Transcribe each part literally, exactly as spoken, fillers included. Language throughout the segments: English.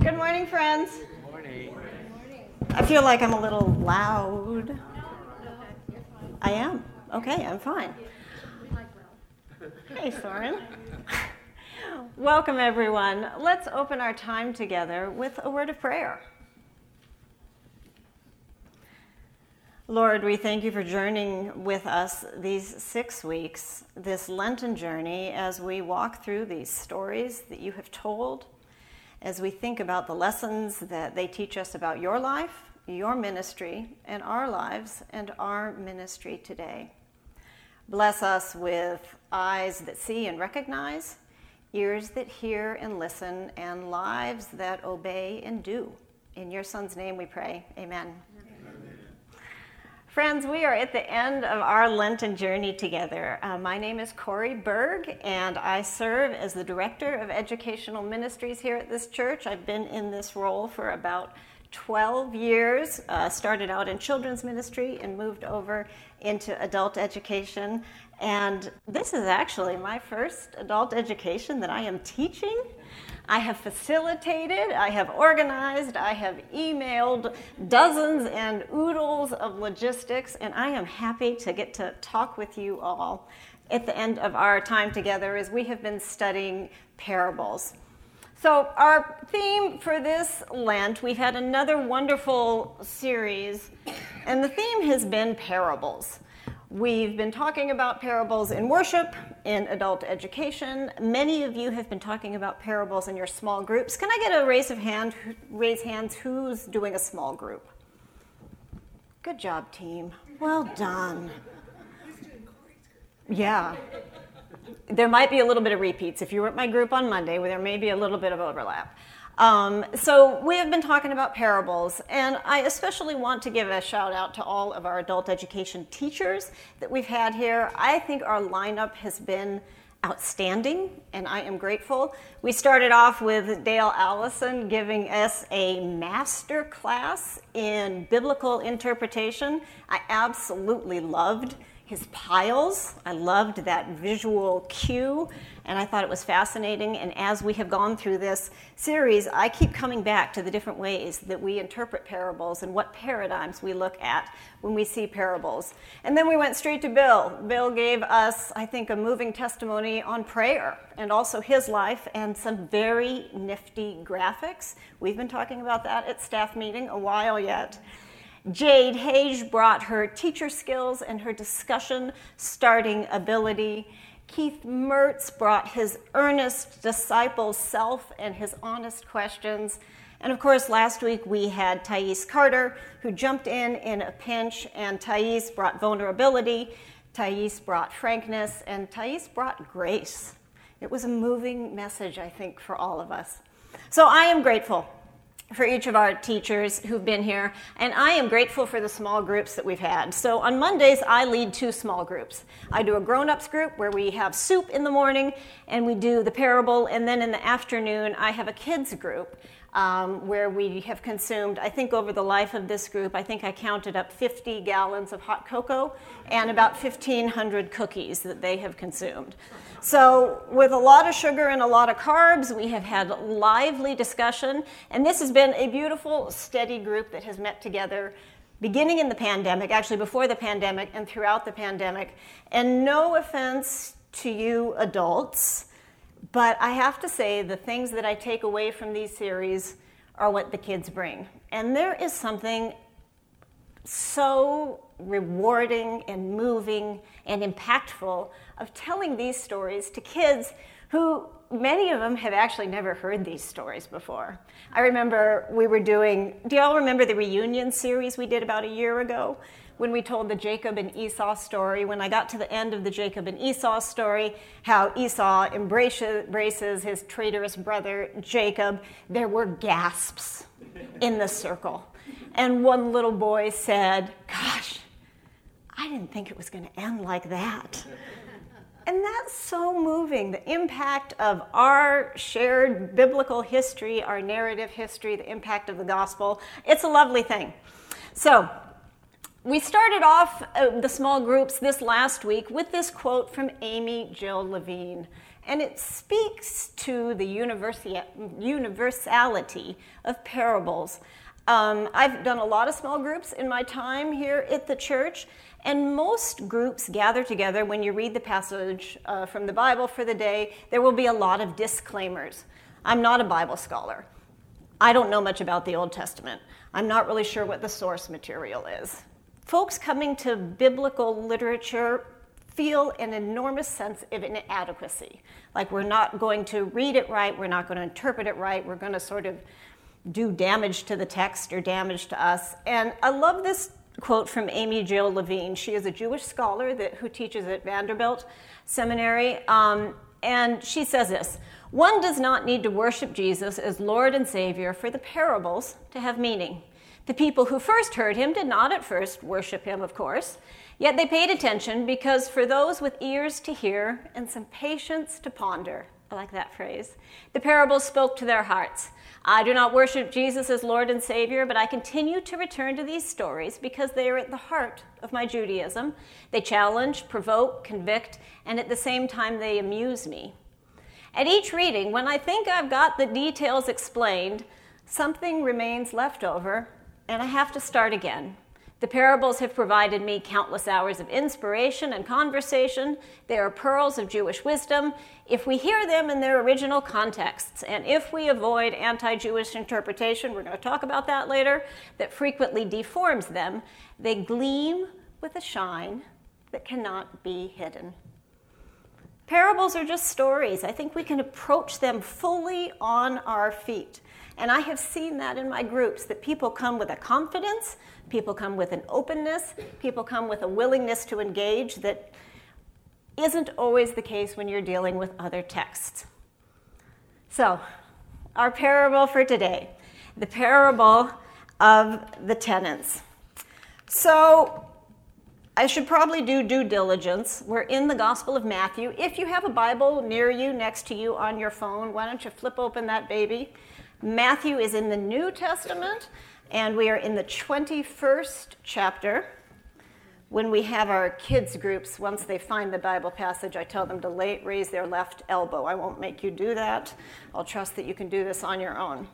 Good morning, friends. Good morning. I feel like I'm a little loud. I am. Okay, I'm fine. Hey, Soren. Welcome, everyone. Let's open our time together with a word of prayer. Lord, we thank you for journeying with us these six weeks, this Lenten journey, as we walk through these stories that you have told, as we think about the lessons that they teach us about your life, your ministry, and our lives and our ministry today. Bless us with eyes that see and recognize, ears that hear and listen, and lives that obey and do. In your Son's name we pray. Amen. Friends, we are at the end of our Lenten journey together. Uh, my name is Corey Berg, and I serve as the Director of Educational Ministries here at this church. I've been in this role for about twelve years, uh, started out in children's ministry and moved over into adult education. And this is actually my first adult education that I am teaching. I have facilitated, I have organized, I have emailed dozens and oodles of logistics, and I am happy to get to talk with you all at the end of our time together as we have been studying parables. So our theme for this Lent, we've had another wonderful series, and the theme has been parables. We've been talking about parables in worship, in adult education. Many of you have been talking about parables in your small groups. Can I get a raise of hand, raise hands, who's doing a small group? Good job, team. Well done. Yeah. There might be a little bit of repeats. If you were at my group on Monday, there may be a little bit of overlap. Um, so we have been talking about parables, and I especially want to give a shout out to all of our adult education teachers that we've had here. I think our lineup has been outstanding, and I am grateful. We started off with Dale Allison giving us a master class in biblical interpretation. I absolutely loved his piles. I loved that visual cue, and I thought it was fascinating. And as we have gone through this series, I keep coming back to the different ways that we interpret parables and what paradigms we look at when we see parables. And then we went straight to Bill. Bill gave us, I think, a moving testimony on prayer and also his life and some very nifty graphics. We've been talking about that at staff meeting a while yet. Jade Hage brought her teacher skills and her discussion starting ability. Keith Mertz brought his earnest disciple self and his honest questions. And of course, last week we had Thais Carter, who jumped in in a pinch, and Thais brought vulnerability, Thais brought frankness, and Thais brought grace. It was a moving message, I think, for all of us. So I am grateful for each of our teachers who've been here, and I am grateful for the small groups that we've had. So on Mondays, I lead two small groups. I do a grown-ups group where we have soup in the morning, and we do the parable, and then in the afternoon, I have a kids group um, where we have consumed, I think over the life of this group, I think I counted up fifty gallons of hot cocoa and about fifteen hundred cookies that they have consumed. So with a lot of sugar and a lot of carbs, we have had lively discussion, and this has been a beautiful, steady group that has met together beginning in the pandemic, actually before the pandemic and throughout the pandemic. And no offense to you adults, but I have to say the things that I take away from these series are what the kids bring. And there is something so rewarding and moving and impactful of telling these stories to kids who, many of them have actually never heard these stories before. I remember we were doing, do y'all remember the reunion series we did about a year ago when we told the Jacob and Esau story? When I got to the end of the Jacob and Esau story, how Esau embraces, embraces his traitorous brother Jacob, there were gasps in the circle. And one little boy said, "Gosh, I didn't think it was going to end like that." And that's so moving, the impact of our shared biblical history, our narrative history, the impact of the gospel. It's a lovely thing. So we started off uh, the small groups this last week with this quote from Amy Jill Levine, and it speaks to the universi- universality of parables. Um, I've done a lot of small groups in my time here at the church, and most groups gather together when you read the passage uh, from the Bible for the day. There will be a lot of disclaimers. I'm not a Bible scholar. I don't know much about the Old Testament. I'm not really sure what the source material is. Folks coming to biblical literature feel an enormous sense of inadequacy. Like we're not going to read it right, we're not going to interpret it right, we're going to sort of do damage to the text or damage to us. And I love this quote from Amy Jill Levine. She is a Jewish scholar that, who teaches at Vanderbilt Seminary. Um, and she says this: one does not need to worship Jesus as Lord and Savior for the parables to have meaning. The people who first heard him did not at first worship him, of course, yet they paid attention because for those with ears to hear and some patience to ponder, I like that phrase, the parables spoke to their hearts. I do not worship Jesus as Lord and Savior, but I continue to return to these stories because they are at the heart of my Judaism. They challenge, provoke, convict, and at the same time they amuse me. At each reading, when I think I've got the details explained, something remains left over, and I have to start again. The parables have provided me countless hours of inspiration and conversation. They are pearls of Jewish wisdom if we hear them in their original contexts, and if we avoid anti-Jewish interpretation, we're going to talk about that later, that frequently deforms them. They gleam with a shine that cannot be hidden. Parables are just stories. I think we can approach them fully on our feet. And I have seen that in my groups, that people come with a confidence, people come with an openness, people come with a willingness to engage that isn't always the case when you're dealing with other texts. So, our parable for today, the parable of the tenants. So, I should probably do due diligence. We're in the Gospel of Matthew. If you have a Bible near you, next to you on your phone, why don't you flip open that baby? Matthew is in the New Testament, and we are in the twenty-first chapter. When we have our kids' groups, once they find the Bible passage, I tell them to lay, raise their left elbow. I won't make you do that. I'll trust that you can do this on your own.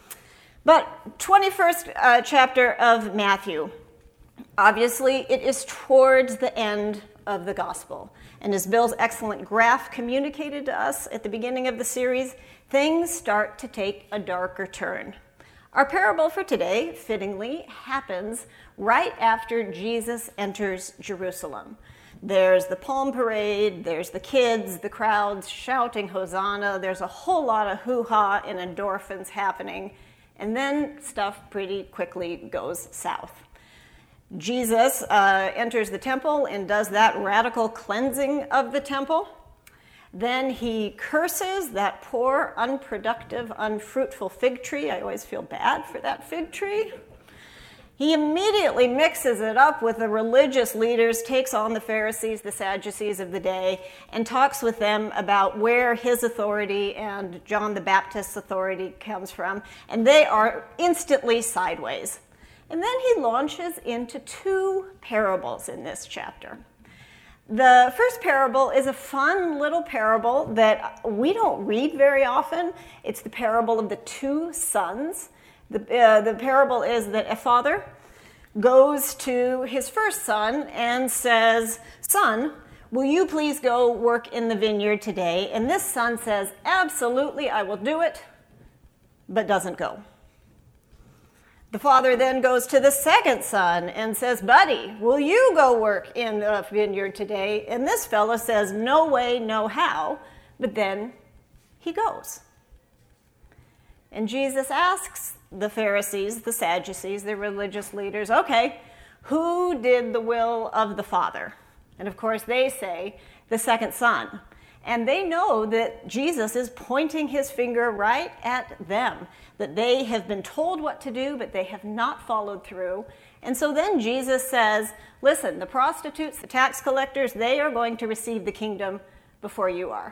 But twenty-first uh, chapter of Matthew. Obviously, it is towards the end of the gospel. And as Bill's excellent graph communicated to us at the beginning of the series, things start to take a darker turn. Our parable for today, fittingly, happens right after Jesus enters Jerusalem. There's the Palm Parade, there's the kids, the crowds shouting Hosanna, there's a whole lot of hoo-ha and endorphins happening, and then stuff pretty quickly goes south. Jesus uh, enters the temple and does that radical cleansing of the temple. Then he curses that poor, unproductive, unfruitful fig tree. I always feel bad for that fig tree. He immediately mixes it up with the religious leaders, takes on the Pharisees, the Sadducees of the day, and talks with them about where his authority and John the Baptist's authority comes from. And they are instantly sideways. And then he launches into two parables in this chapter. The first parable is a fun little parable that we don't read very often. It's the parable of the two sons. The, uh, the parable is that a father goes to his first son and says, "Son, will you please go work in the vineyard today?" And this son says, "Absolutely, I will do it," but doesn't go. The father then goes to the second son and says, "Buddy, will you go work in the vineyard today?" And this fellow says, "No way, no how," but then he goes. And Jesus asks the Pharisees, the Sadducees, the religious leaders, "Okay, who did the will of the Father?" And of course they say, "The second son." And they know that Jesus is pointing his finger right at them, that they have been told what to do, but they have not followed through. And so then Jesus says, "Listen, the prostitutes, the tax collectors, they are going to receive the kingdom before you are."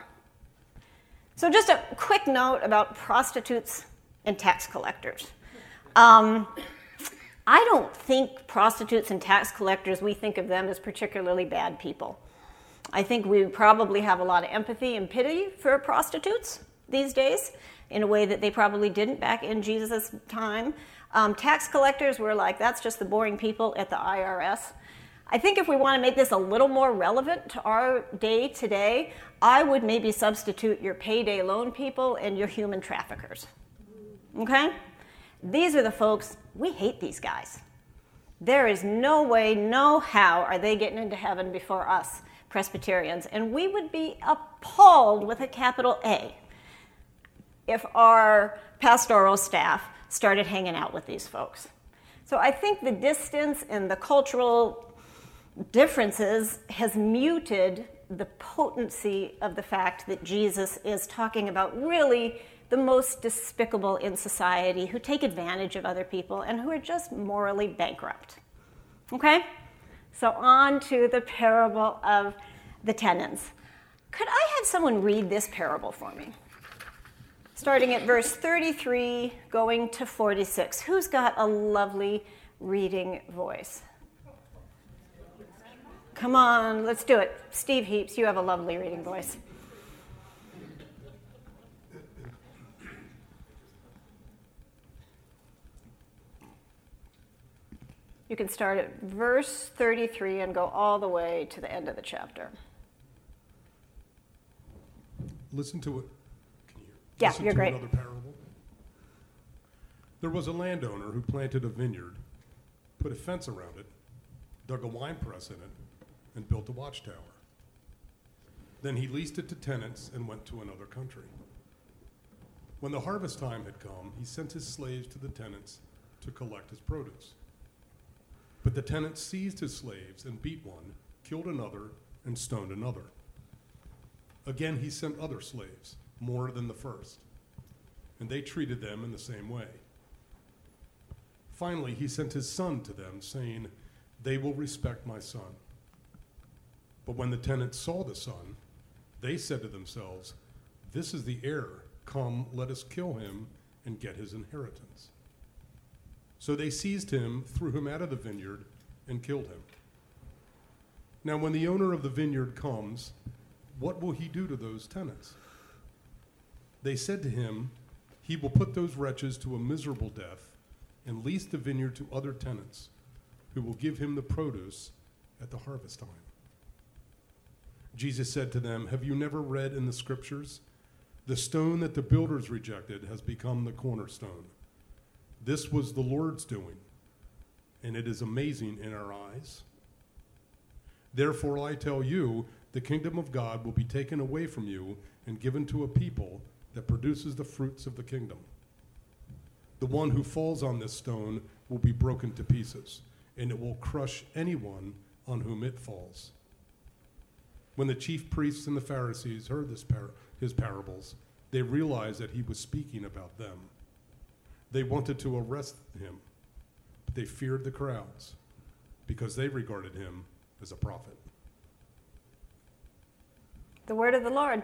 So just a quick note about prostitutes and tax collectors. Um, I don't think prostitutes and tax collectors, we think of them as particularly bad people. I think we probably have a lot of empathy and pity for prostitutes these days in a way that they probably didn't back in Jesus' time. Um, tax collectors were like, that's just the boring people at the I R S. I think if we want to make this a little more relevant to our day today, I would maybe substitute your payday loan people and your human traffickers. Okay? These are the folks, we hate these guys. There is no way, no how are they getting into heaven before us, Presbyterians. And we would be appalled with a capital A if our pastoral staff started hanging out with these folks. So I think the distance and the cultural differences has muted the potency of the fact that Jesus is talking about really the most despicable in society, who take advantage of other people and who are just morally bankrupt. Okay? So on to the parable of the tenants. Could I have someone read this parable for me? Starting at verse thirty-three, going to forty-six. Who's got a lovely reading voice? Come on, let's do it. Steve Heaps, you have a lovely reading voice. You can start at verse thirty-three and go all the way to the end of the chapter. Listen to it. Can you yeah, listen you're to great. Another parable? There was a landowner who planted a vineyard, put a fence around it, dug a wine press in it, and built a watchtower. Then he leased it to tenants and went to another country. When the harvest time had come, he sent his slaves to the tenants to collect his produce. But the tenants seized his slaves and beat one, killed another, and stoned another. Again he sent other slaves, more than the first, and they treated them in the same way. Finally he sent his son to them, saying, "They will respect my son." But when the tenants saw the son, they said to themselves, "This is the heir. Come, let us kill him and get his inheritance." So they seized him, threw him out of the vineyard, and killed him. Now when the owner of the vineyard comes, what will he do to those tenants? They said to him, "He will put those wretches to a miserable death and lease the vineyard to other tenants, who will give him the produce at the harvest time." Jesus said to them, "Have you never read in the scriptures, 'The stone that the builders rejected has become the cornerstone'? This was the Lord's doing, and it is amazing in our eyes. Therefore I tell you, the kingdom of God will be taken away from you and given to a people that produces the fruits of the kingdom. The one who falls on this stone will be broken to pieces, and it will crush anyone on whom it falls." When the chief priests and the Pharisees heard this par- his parables, they realized that he was speaking about them. They wanted to arrest him, but they feared the crowds because they regarded him as a prophet. The word of the Lord.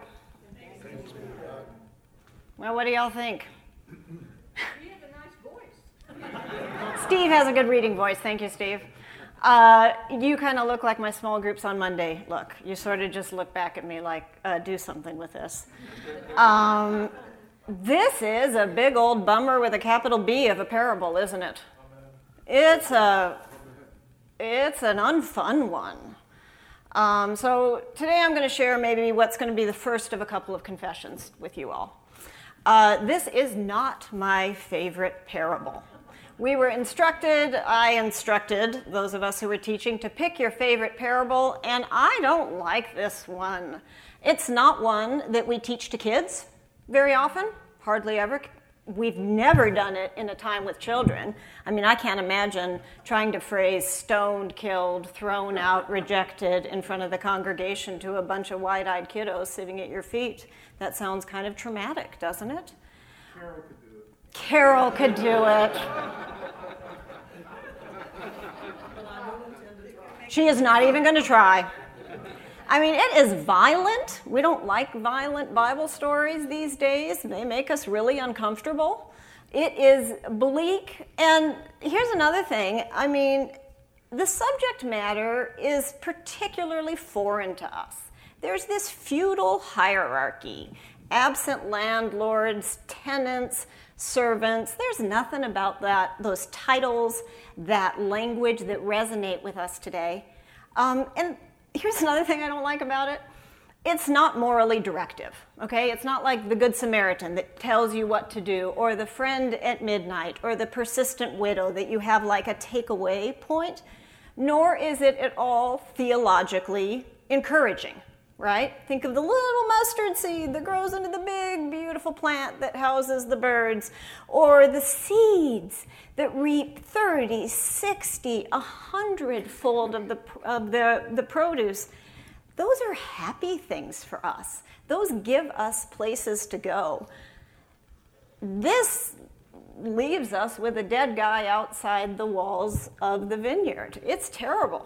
Well, what do y'all think? You have a nice voice. Steve has a good reading voice. Thank you, Steve. Uh, you kind of look like my small groups on Monday look. You sort of just look back at me like, uh, do something with this. Um, this is a big old bummer with a capital B of a parable, isn't it? It's a, it's an unfun one. Um, so today I'm going to share maybe what's going to be the first of a couple of confessions with you all. Uh, this is not my favorite parable. We were instructed, I instructed those of us who were teaching to pick your favorite parable, and I don't like this one. It's not one that we teach to kids very often, hardly ever. We've never done it in a time with children. I mean, I can't imagine trying to phrase stoned, killed, thrown out, rejected in front of the congregation to a bunch of wide-eyed kiddos sitting at your feet. That sounds kind of traumatic, doesn't it? Carol could do it. Carol could do it. She is not even going to try. I mean, it is violent. We don't like violent Bible stories these days. They make us really uncomfortable. It is bleak. And here's another thing. I mean, the subject matter is particularly foreign to us. There's this feudal hierarchy, absent landlords, tenants, servants. There's nothing about that, those titles, that language that resonate with us today. Um, and here's another thing I don't like about it. It's not morally directive, okay? It's not like the Good Samaritan that tells you what to do, or the friend at midnight, or the persistent widow that you have like a takeaway point, nor is it at all theologically encouraging, right? Think of the little mustard seed that grows into the big, beautiful plant that houses the birds, or the seeds that reap thirty, sixty, a hundred-fold of the, of the, the produce. Those are happy things for us. Those give us places to go. This leaves us with a dead guy outside the walls of the vineyard. It's terrible.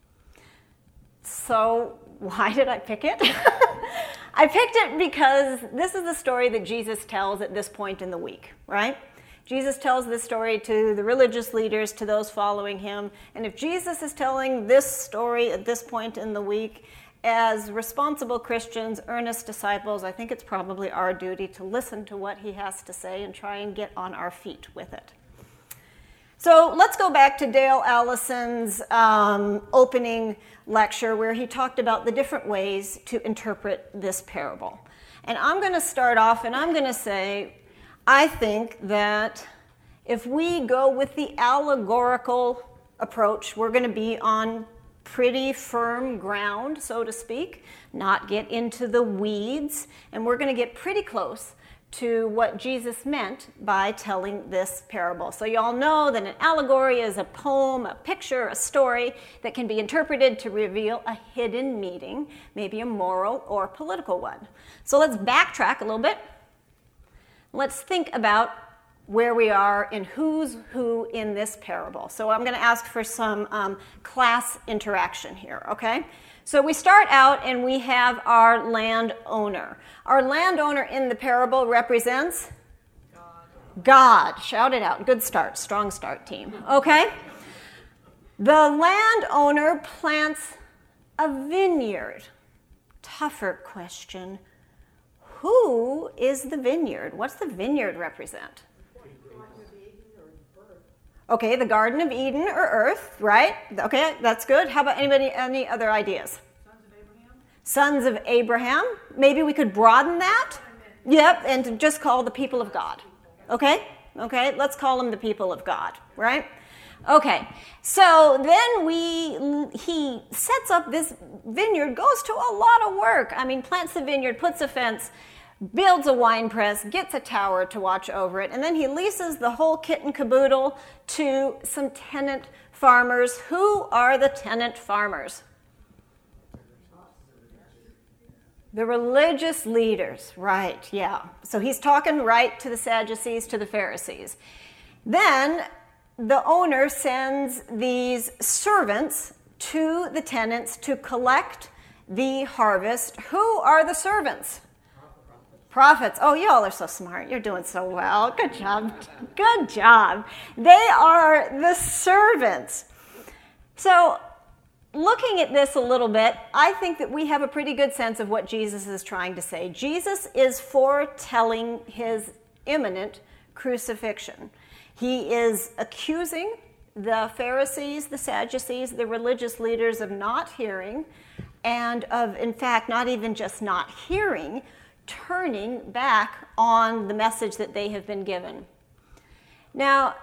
So why did I pick it? I picked it because this is the story that Jesus tells at this point in the week, right? Jesus tells this story to the religious leaders, to those following him. And if Jesus is telling this story at this point in the week, as responsible Christians, earnest disciples, I think it's probably our duty to listen to what he has to say and try and get on our feet with it. So let's go back to Dale Allison's um, opening lecture where he talked about the different ways to interpret this parable. And I'm going to start off and I'm going to say, I think that if we go with the allegorical approach, we're going to be on pretty firm ground, so to speak, not get into the weeds, and we're going to get pretty close to what Jesus meant by telling this parable. So you all know that an allegory is a poem, a picture, a story that can be interpreted to reveal a hidden meaning, maybe a moral or political one. So let's backtrack a little bit. Let's think about where we are and who's who in this parable. So I'm going to ask for some um, class interaction here, okay? So we start out and we have our landowner. Our landowner in the parable represents? God. God. Shout it out. Good start. Strong start, team. Okay? The landowner plants a vineyard. Tougher question. Who is the vineyard? What's the vineyard represent? Okay, the Garden of Eden or Earth, right? Okay, that's good. How about anybody, any other ideas? Sons of Abraham. Sons of Abraham. Maybe we could broaden that. Yep, and to just call the people of God. Okay? Okay, let's call them the people of God, right? Okay, so then we, he sets up this vineyard, goes to a lot of work. I mean, plants the vineyard, puts a fence, builds a wine press, gets a tower to watch over it, and then he leases the whole kit and caboodle to some tenant farmers. Who are the tenant farmers? The religious leaders, right, yeah. So he's talking right to the Sadducees, to the Pharisees. Then the owner sends these servants to the tenants to collect the harvest. Who are the servants? Prophets. Oh, you all are so smart. You're doing so well. Good job. Good job. They are the servants. So, looking at this a little bit, I think that we have a pretty good sense of what Jesus is trying to say. Jesus is foretelling his imminent crucifixion. He is accusing the Pharisees, the Sadducees, the religious leaders of not hearing, and of, in fact, not even just not hearing, turning back on the message that they have been given. Now,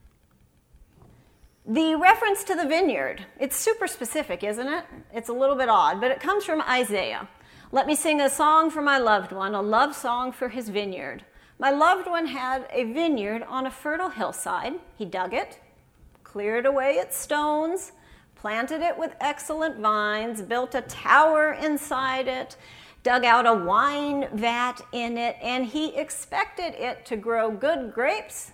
the reference to the vineyard, it's super specific, isn't it? It's a little bit odd, but it comes from Isaiah. Let me sing a song for my loved one, a love song for his vineyard. My loved one had a vineyard on a fertile hillside. He dug it, cleared away its stones, planted it with excellent vines, built a tower inside it, dug out a wine vat in it, and he expected it to grow good grapes,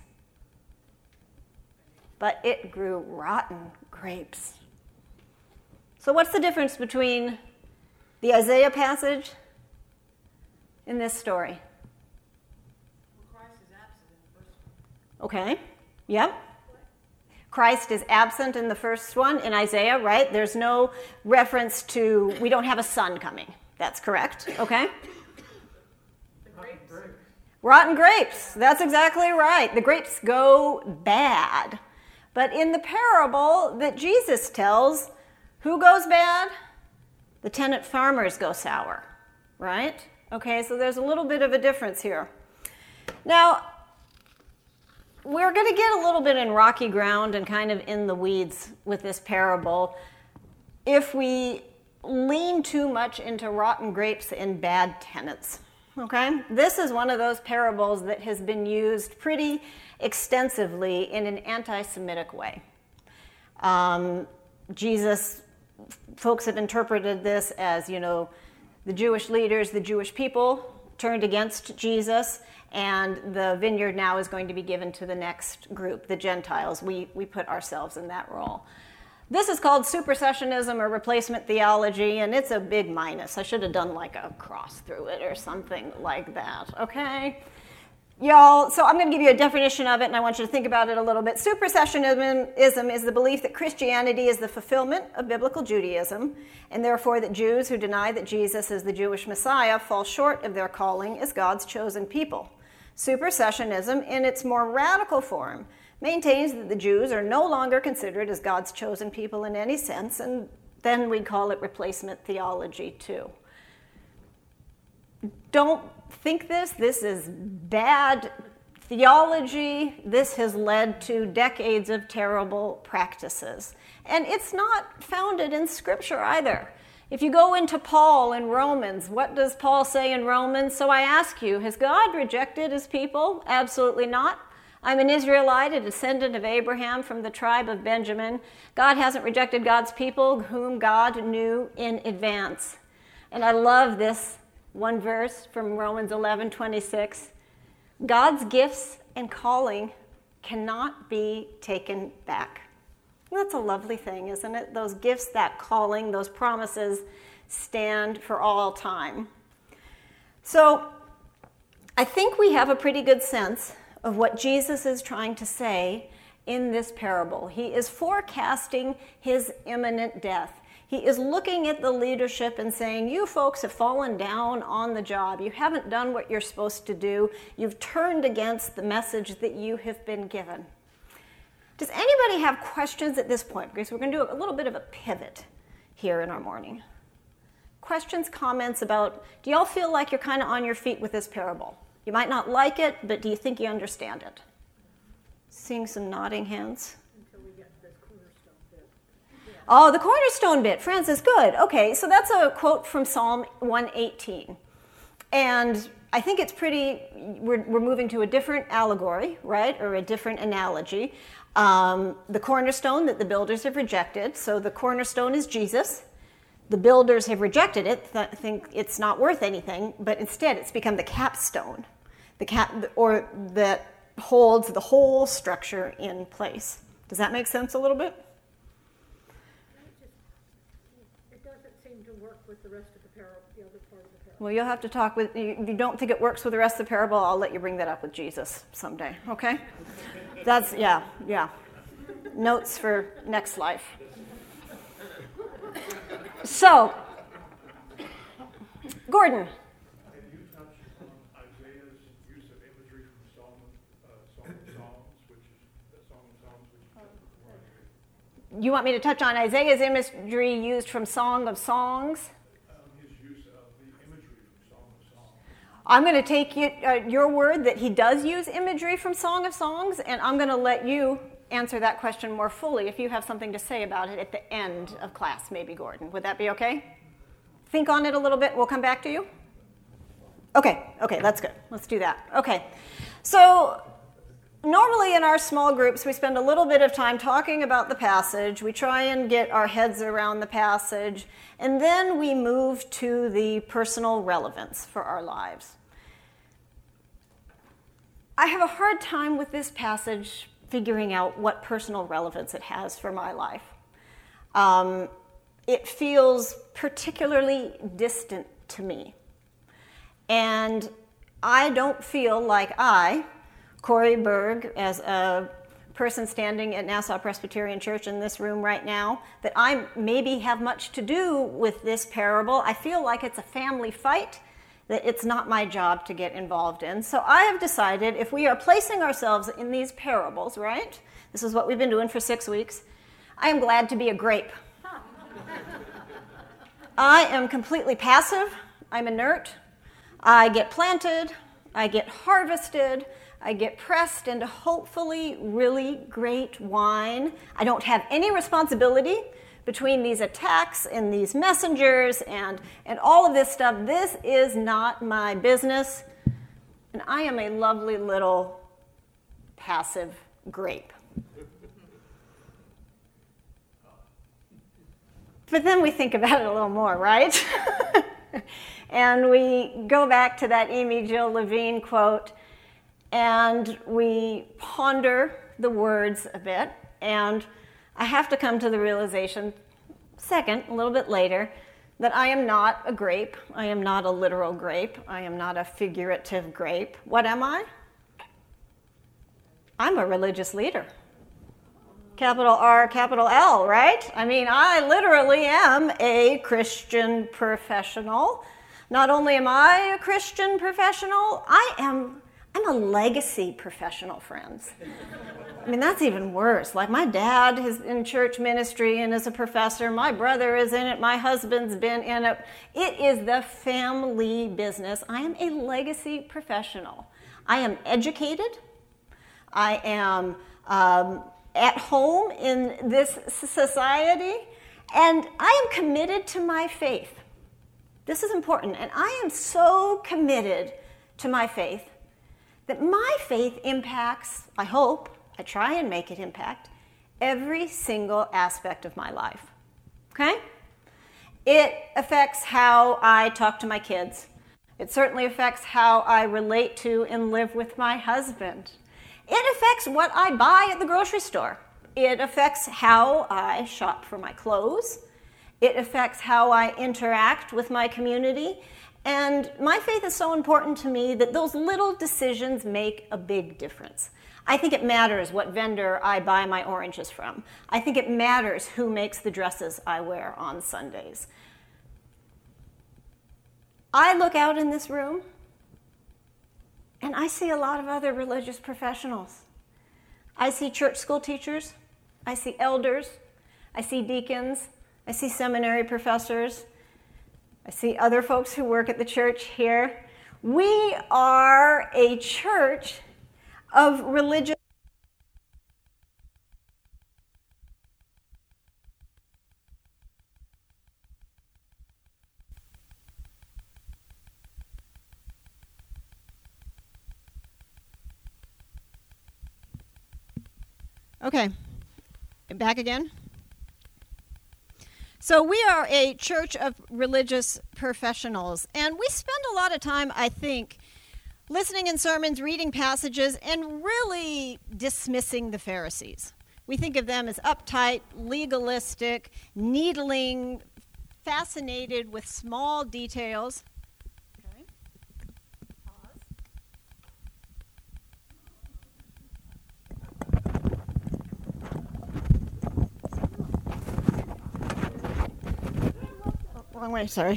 but it grew rotten grapes. So what's the difference between the Isaiah passage and this story? Well, Christ is absent in the first one. Okay, yep. Christ is absent in the first one in Isaiah, right? There's no reference to, we don't have a son coming. That's correct, okay? The grapes. Rotten grapes, that's exactly right. The grapes go bad. But in the parable that Jesus tells, who goes bad? The tenant farmers go sour, right? Okay, so there's a little bit of a difference here. Now, we're going to get a little bit in rocky ground and kind of in the weeds with this parable if we lean too much into rotten grapes and bad tenants. Okay? This is one of those parables that has been used pretty extensively in an anti-Semitic way. Um, Jesus, folks have interpreted this as, you know, the Jewish leaders, the Jewish people turned against Jesus, and the vineyard now is going to be given to the next group, the Gentiles. We, we put ourselves in that role. This is called supersessionism or replacement theology, and it's a big minus. I should have done like a cross through it or something like that, okay? Y'all, so I'm going to give you a definition of it, and I want you to think about it a little bit. Supersessionism is the belief that Christianity is the fulfillment of biblical Judaism, and therefore that Jews who deny that Jesus is the Jewish Messiah fall short of their calling as God's chosen people. Supersessionism, in its more radical form, maintains that the Jews are no longer considered as God's chosen people in any sense, and then we call it replacement theology too. Don't think this. This is bad theology. This has led to decades of terrible practices. And it's not founded in Scripture either. If you go into Paul in Romans, what does Paul say in Romans? So I ask you, has God rejected his people? Absolutely not. I'm an Israelite, a descendant of Abraham from the tribe of Benjamin. God hasn't rejected God's people, whom God knew in advance. And I love this one verse from Romans eleven twenty-six. God's gifts and calling cannot be taken back. That's a lovely thing, isn't it? Those gifts, that calling, those promises stand for all time. So I think we have a pretty good sense of what Jesus is trying to say in this parable. He is forecasting his imminent death. He is looking at the leadership and saying, you folks have fallen down on the job. You haven't done what you're supposed to do. You've turned against the message that you have been given. Does anybody have questions at this point? Because we're going to do a little bit of a pivot here in our morning. Questions, comments about, do y'all feel like you're kind of on your feet with this parable? You might not like it, but do you think you understand it? Seeing some nodding hands. Until we get to this cornerstone bit. Yeah. Oh, the cornerstone bit. Francis, good. Okay, so that's a quote from Psalm one eighteen. And I think it's pretty, we're, we're moving to a different allegory, right, or a different analogy. Um, the cornerstone that the builders have rejected. So the cornerstone is Jesus. The builders have rejected it, th- think it's not worth anything, but instead it's become the capstone, the cap, or that holds the whole structure in place. Does that make sense a little bit? It doesn't seem to work with the rest of the parable, the other part of the parable. Well, you'll have to talk with, if you don't think it works with the rest of the parable, I'll let you bring that up with Jesus someday, okay? That's, yeah, yeah. Notes for next life. So, Gordon. Have you touched on Isaiah's use of imagery from Psalm, uh, Song of Songs, which is the Song of Songs, which is before Isaiah? You want me to touch on Isaiah's imagery used from Song of Songs? Um, his use of the imagery from Song of Songs. I'm going to take you, uh, your word that he does use imagery from Song of Songs, and I'm going to let you answer that question more fully if you have something to say about it at the end of class, maybe, Gordon. Would that be okay? Think on it a little bit. We'll come back to you. Okay, okay, that's good. Let's do that. Okay, so normally in our small groups, we spend a little bit of time talking about the passage. We try and get our heads around the passage, and then we move to the personal relevance for our lives. I have a hard time with this passage figuring out what personal relevance it has for my life. Um, it feels particularly distant to me. And I don't feel like I Corey Berg as a person standing at Nassau Presbyterian Church in this room right now, that I maybe have much to do with this parable. I feel like it's a family fight that it's not my job to get involved in. So I have decided if we are placing ourselves in these parables, right? This is what we've been doing for six weeks. I am glad to be a grape. I am completely passive. I'm inert. I get planted. I get harvested. I get pressed into hopefully really great wine. I don't have any responsibility between these attacks and these messengers and, and all of this stuff. This is not my business. And I am a lovely little passive grape. But then we think about it a little more, right? And we go back to that Amy Jill Levine quote, and we ponder the words a bit, and I have to come to the realization, second, a little bit later, that I am not a grape. I am not a literal grape. I am not a figurative grape. What am I? I'm a religious leader. Capital R, capital L, right? I mean, I literally am a Christian professional. Not only am I a Christian professional, I am I'm a legacy professional, friends. I mean, that's even worse. Like, my dad is in church ministry and is a professor. My brother is in it. My husband's been in it. It is the family business. I am a legacy professional. I am educated. I am um, at home in this society. And I am committed to my faith. This is important. And I am so committed to my faith that my faith impacts, I hope, I try and make it impact, every single aspect of my life, okay? It affects how I talk to my kids. It certainly affects how I relate to and live with my husband. It affects what I buy at the grocery store. It affects how I shop for my clothes. It affects how I interact with my community. And my faith is so important to me that those little decisions make a big difference. I think it matters what vendor I buy my oranges from. I think it matters who makes the dresses I wear on Sundays. I look out in this room, and I see a lot of other religious professionals. I see church school teachers. I see elders. I see deacons. I see seminary professors. I see other folks who work at the church here. We are a church of religious. Okay, back again. So we are a church of religious professionals, and we spend a lot of time, I think, listening in sermons, reading passages, and really dismissing the Pharisees. We think of them as uptight, legalistic, needling, fascinated with small details. Okay. Pause. Wrong way, sorry.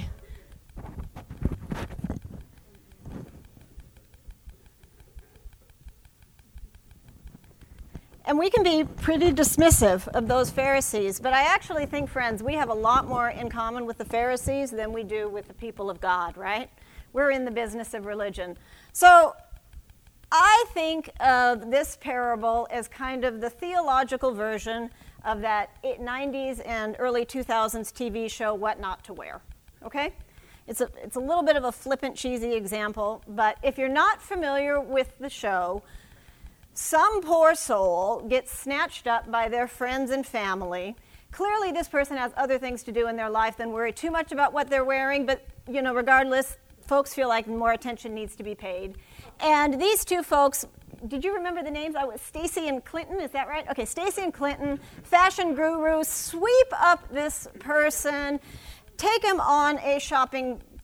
And we can be pretty dismissive of those Pharisees, but I actually think, friends, we have a lot more in common with the Pharisees than we do with the people of God, right? We're in the business of religion. So I think of this parable as kind of the theological version of that nineties and early two thousands T V show, What Not to Wear, okay? It's a, it's a little bit of a flippant, cheesy example, but if you're not familiar with the show, some poor soul gets snatched up by their friends and family. Clearly, this person has other things to do in their life than worry too much about what they're wearing, but, you know, regardless, folks feel like more attention needs to be paid. And these two folks, did you remember the names? I was Stacy and Clinton, is that right? Okay, Stacy and Clinton, fashion gurus, sweep up this person, take him on a shopping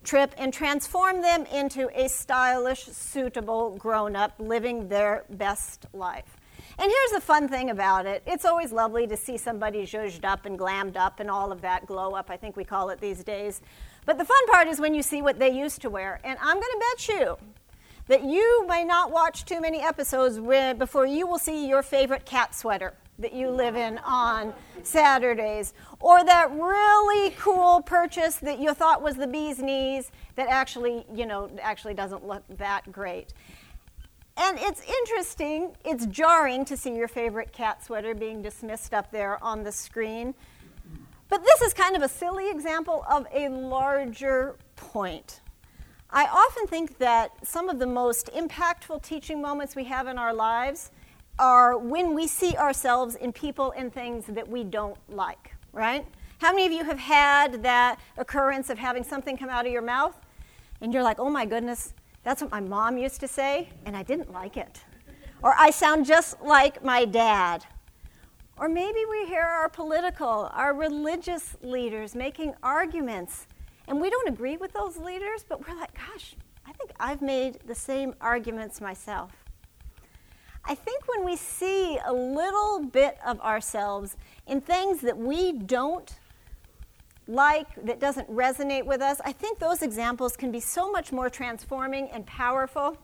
trip and transform them into a stylish, suitable grown-up living their best life. And here's the fun thing about it. It's always lovely to see somebody zhuzhed up and glammed up and all of that glow up, I think we call it these days. But the fun part is when you see what they used to wear. And I'm going to bet you that you may not watch too many episodes where, before you will see your favorite cat sweater that you live in on Saturdays, or that really cool purchase that you thought was the bee's knees that actually, you know, actually doesn't look that great. And it's interesting, it's jarring to see your favorite cat sweater being dismissed up there on the screen. But this is kind of a silly example of a larger point. I often think that some of the most impactful teaching moments we have in our lives are when we see ourselves in people and things that we don't like, right? How many of you have had that occurrence of having something come out of your mouth and you're like, oh my goodness, that's what my mom used to say, and I didn't like it. Or I sound just like my dad. Or maybe we hear our political, our religious leaders making arguments, and we don't agree with those leaders, but we're like, gosh, I think I've made the same arguments myself. I think when we see a little bit of ourselves in things that we don't like, that doesn't resonate with us, I think those examples can be so much more transforming and powerful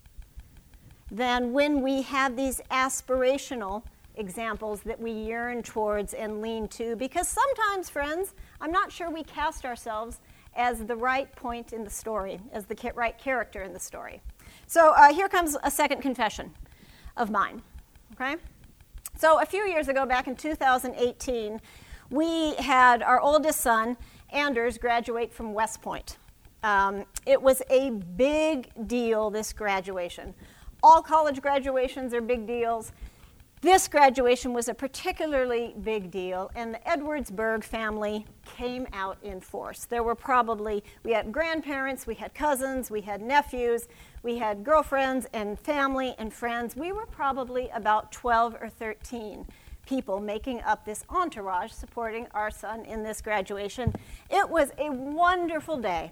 than when we have these aspirational examples that we yearn towards and lean to. Because sometimes, friends, I'm not sure we cast ourselves as the right point in the story, as the right character in the story. So uh, here comes a second confession of mine, okay? So a few years ago, back in two thousand eighteen, we had our oldest son, Anders, graduate from West Point. Um, it was a big deal, this graduation. All college graduations are big deals. This graduation was a particularly big deal, and the Edwardsburg family came out in force. There were probably, we had grandparents, we had cousins, we had nephews, we had girlfriends and family and friends. We were probably about twelve or thirteen people making up this entourage supporting our son in this graduation. It was a wonderful day.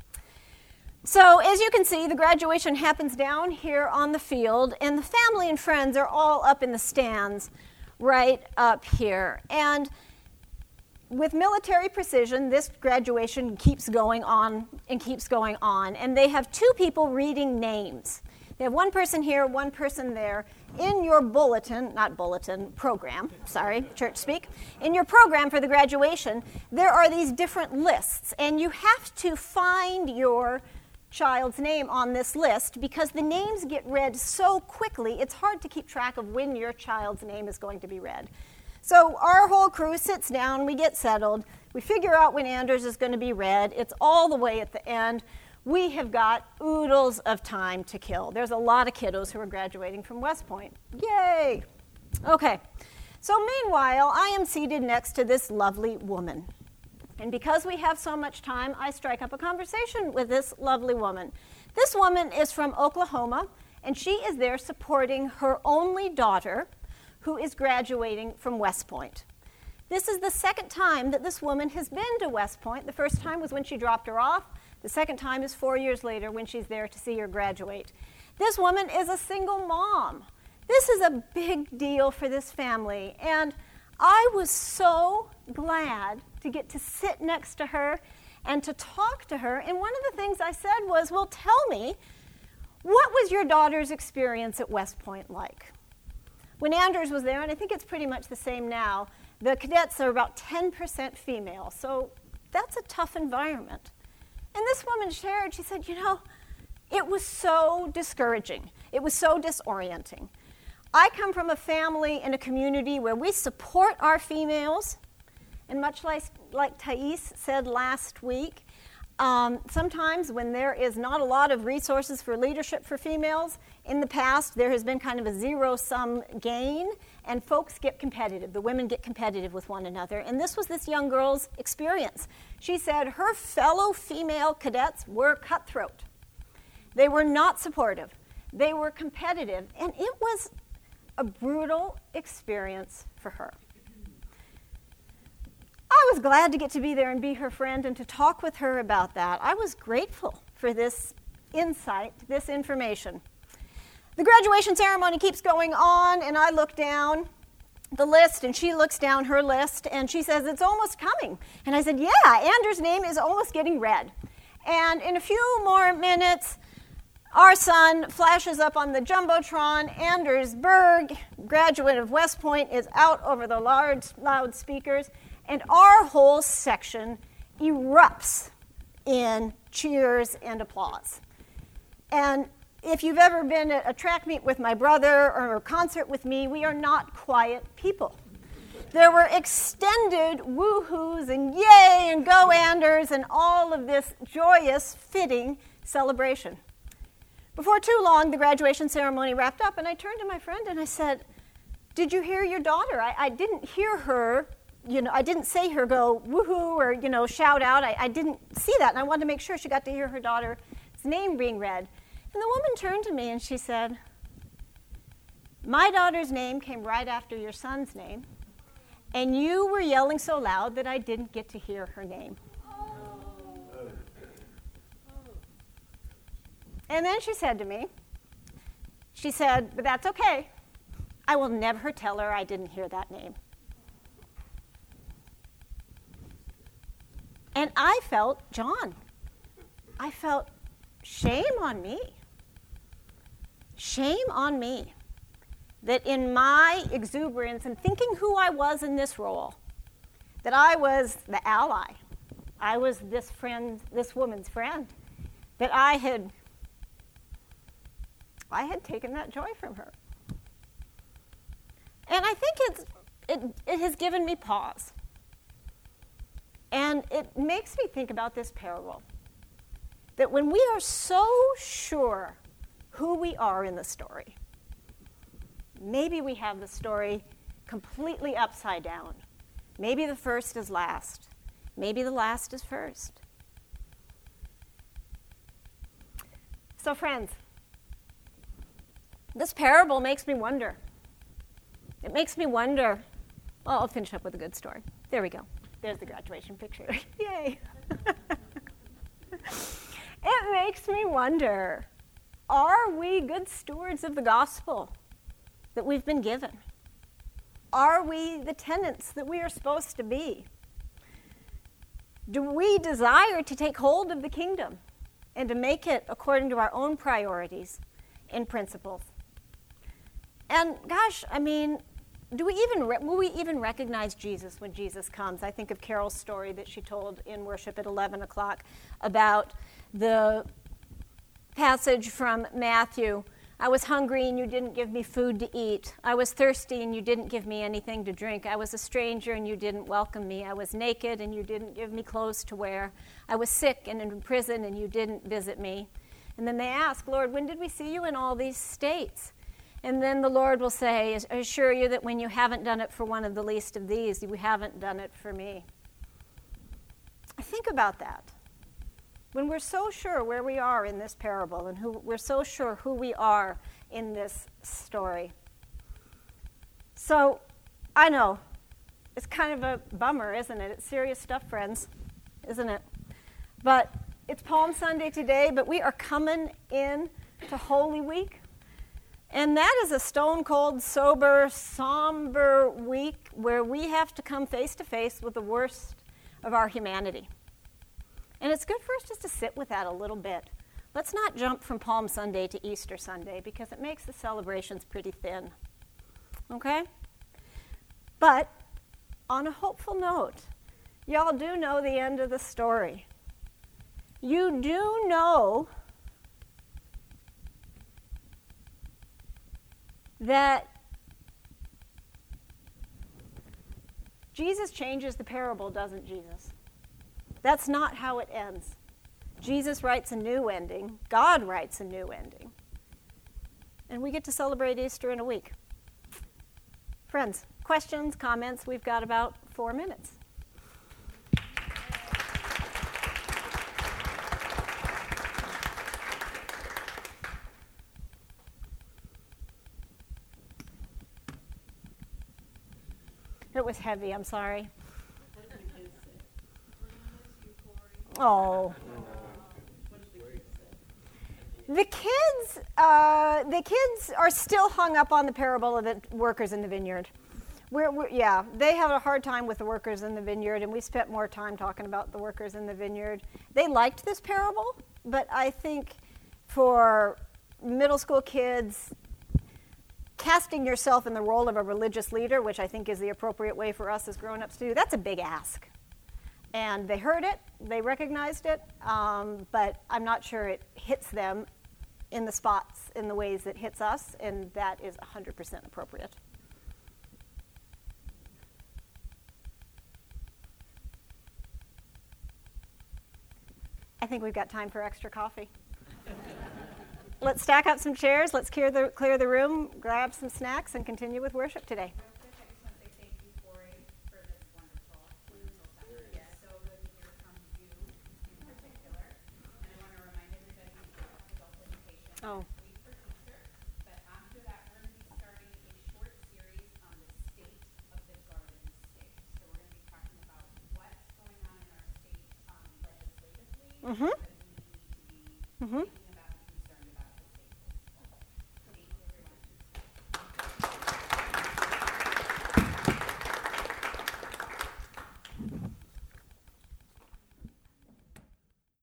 So as you can see, the graduation happens down here on the field, and the family and friends are all up in the stands right up here. And with military precision, this graduation keeps going on and keeps going on. And they have two people reading names. They have one person here, one person there. In your bulletin, not bulletin, program, sorry, church speak. In your program for the graduation, there are these different lists, and you have to find your child's name on this list because the names get read so quickly, it's hard to keep track of when your child's name is going to be read. So our whole crew sits down, we get settled, we figure out when Anders is going to be read. It's all the way at the end. We have got oodles of time to kill. There's a lot of kiddos who are graduating from West Point. Yay! Okay, so meanwhile, I am seated next to this lovely woman. And because we have so much time, I strike up a conversation with this lovely woman. This woman is from Oklahoma, and she is there supporting her only daughter, who is graduating from West Point. This is the second time that this woman has been to West Point. The first time was when she dropped her off. The second time is four years later when she's there to see her graduate. This woman is a single mom. This is a big deal for this family. And I was so glad to get to sit next to her and to talk to her. And one of the things I said was, well, tell me, what was your daughter's experience at West Point like? When Anders was there, and I think it's pretty much the same now, the cadets are about ten percent female. So that's a tough environment. And this woman shared, she said, you know, it was so discouraging. It was so disorienting. I come from a family and a community where we support our females, and much like, like Thais said last week, um, sometimes when there is not a lot of resources for leadership for females, in the past there has been kind of a zero-sum gain, and folks get competitive. The women get competitive with one another, and this was this young girl's experience. She said her fellow female cadets were cutthroat. They were not supportive. They were competitive, and it was a brutal experience for her. I was glad to get to be there and be her friend and to talk with her about that. I was grateful for this insight, this information. The graduation ceremony keeps going on, and I look down the list, and she looks down her list, and she says, it's almost coming. And I said, yeah, Anders' name is almost getting read. And in a few more minutes, our son flashes up on the Jumbotron. Anders Berg, graduate of West Point, is out over the large loudspeakers, and our whole section erupts in cheers and applause. And if you've ever been at a track meet with my brother or a concert with me, we are not quiet people. There were extended woo-hoos and yay and go Anders and all of this joyous, fitting celebration. Before too long, the graduation ceremony wrapped up, and I turned to my friend and I said, did you hear your daughter? I, I didn't hear her, you know, I didn't say her go woohoo or, you know, shout out. I, I didn't see that, and I wanted to make sure she got to hear her daughter's name being read. And the woman turned to me and she said, my daughter's name came right after your son's name, and you were yelling so loud that I didn't get to hear her name. And then she said to me, she said, but that's okay. I will never tell her I didn't hear that name. And I felt, John, I felt shame on me. Shame on me that in my exuberance and thinking who I was in this role, that I was the ally, I was this friend, this woman's friend, that I had, I had taken that joy from her. And I think it's, it, it has given me pause. And it makes me think about this parable, that when we are so sure who we are in the story, maybe we have the story completely upside down. Maybe the first is last. Maybe the last is first. So friends, this parable makes me wonder. It makes me wonder. Well, I'll finish up with a good story. There we go. There's the graduation picture. Yay. It makes me wonder, are we good stewards of the gospel that we've been given? Are we the tenants that we are supposed to be? Do we desire to take hold of the kingdom and to make it according to our own priorities and principles? And gosh, I mean, do we even re- will we even recognize Jesus when Jesus comes? I think of Carol's story that she told in worship at eleven o'clock about the passage from Matthew. I was hungry and you didn't give me food to eat. I was thirsty and you didn't give me anything to drink. I was a stranger and you didn't welcome me. I was naked and you didn't give me clothes to wear. I was sick and in prison and you didn't visit me. And then they ask, Lord, when did we see you in all these states? And then the Lord will say, I assure you that when you haven't done it for one of the least of these, you haven't done it for me. Think about that. When we're so sure where we are in this parable and who we're so sure who we are in this story. So, I know, it's kind of a bummer, isn't it? It's serious stuff, friends, isn't it? But it's Palm Sunday today, but we are coming in to Holy Week. And that is a stone-cold, sober, somber week where we have to come face to face with the worst of our humanity. And it's good for us just to sit with that a little bit. Let's not jump from Palm Sunday to Easter Sunday because it makes the celebrations pretty thin. Okay? But on a hopeful note, y'all do know the end of the story. You do know that Jesus changes the parable, doesn't Jesus? That's not how it ends. Jesus writes a new ending. God writes a new ending. And we get to celebrate Easter in a week. Friends, questions, comments? We've got about four minutes. It was heavy, I'm sorry. Oh. The kids, uh, the kids are still hung up on the parable of the workers in the vineyard. We're, we're, yeah, they have a hard time with the workers in the vineyard, and we spent more time talking about the workers in the vineyard. They liked this parable, but I think for middle school kids, casting yourself in the role of a religious leader, which I think is the appropriate way for us as grown-ups to do, that's a big ask. And they heard it, they recognized it, um, but I'm not sure it hits them in the spots in the ways it hits us, and that is one hundred percent appropriate. I think we've got time for extra coffee. Let's stack up some chairs, let's clear the, clear the room, grab some snacks, and continue with worship today. Oh. But after that, we're going to be starting a short series on the state of the garden state. So we're going to be talking about what's going on in our state um, legislatively Mm-hmm. that we need to be Mm-hmm.